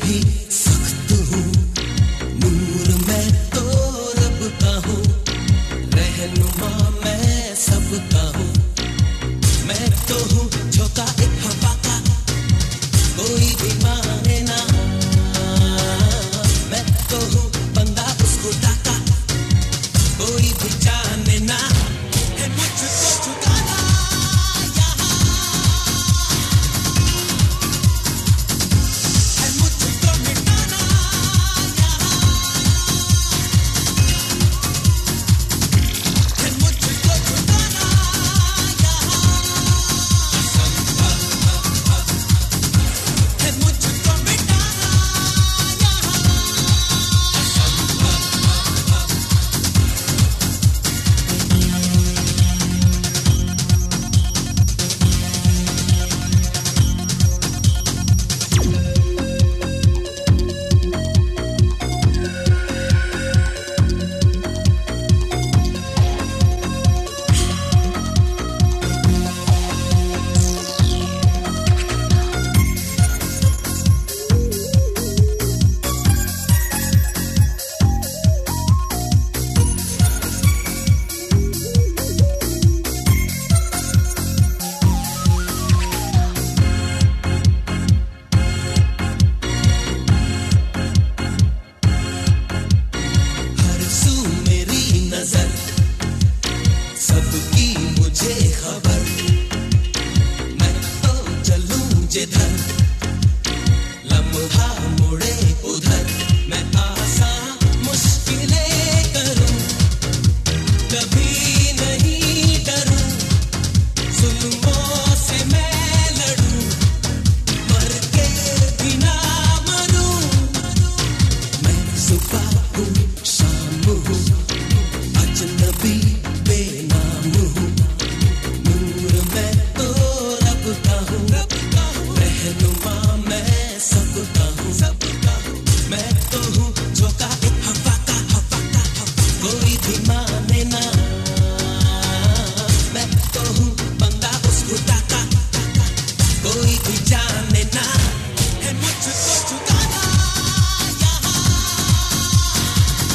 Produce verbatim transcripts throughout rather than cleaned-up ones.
भी सख्त हूँ, नूर मैं तो रब का हूँ, रहनुमा मैं सबका हूँ। मैं तो हूँ झोंका एक हवा का, कोई भी माने ना। मैं तो हूँ बंदा उस खुदा का, कोई भी जाने ना। है मुझको झुकाना यहाँ, है मुझको मिटाना यहाँ, है मुझको झुकाना यहाँ, है मुझको मिटाना यहाँ। हर सू मेरी नजर, सबकी मुझे खबर। मैं तो चलूं जिधर, लम्हा मुड़े उधर। मैं आसान मुश्किलें करूं, कभी नहीं डरूं। जुल्मों से मैं लड़ूं, मर के भी ना मरूं। मैं सुबह हूँ शाम हूँ, अजनबी बेनाम हूँ, नूर मैं तो रब का हूँ, रहनुमा मैं सबका हूँ। मैं तो हूँ झोंका एक हवा का, हवा का, कोई भी माने ना। मैं तो हूँ बंदा उस खुदा का, कोई भी जाने ना। है मुझको झुकाना यहाँ,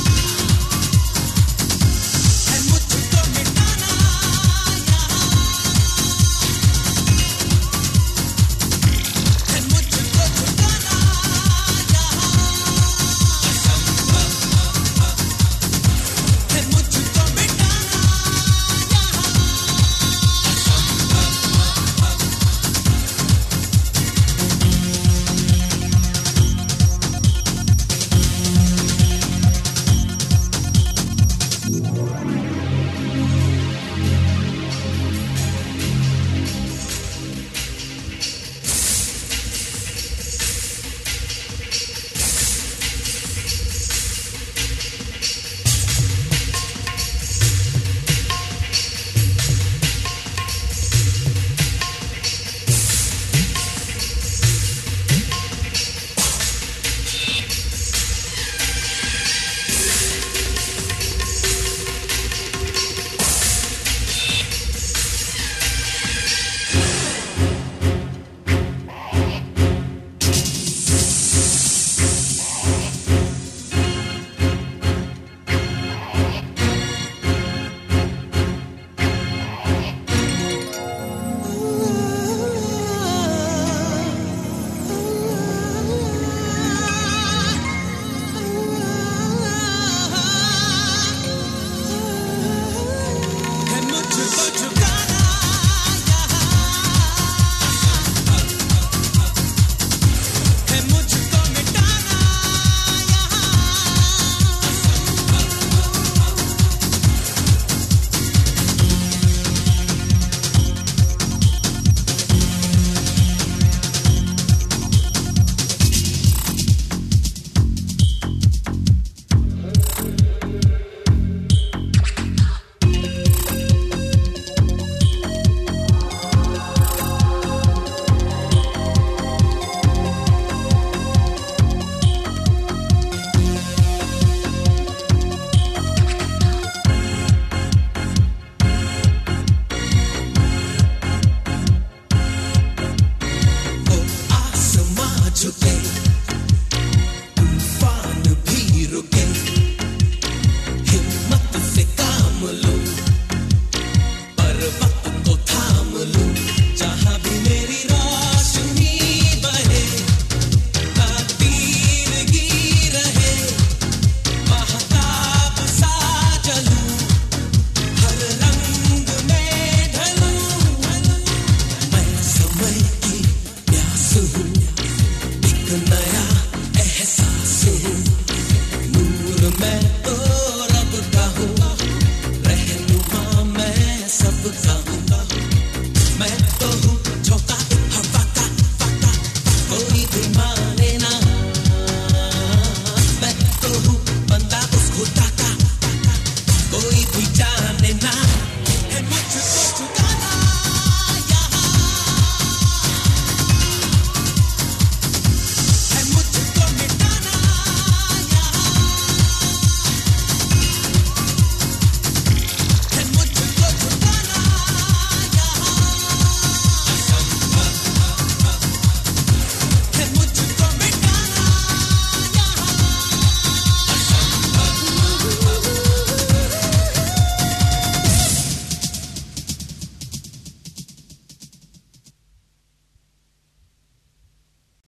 कोई भी चाहे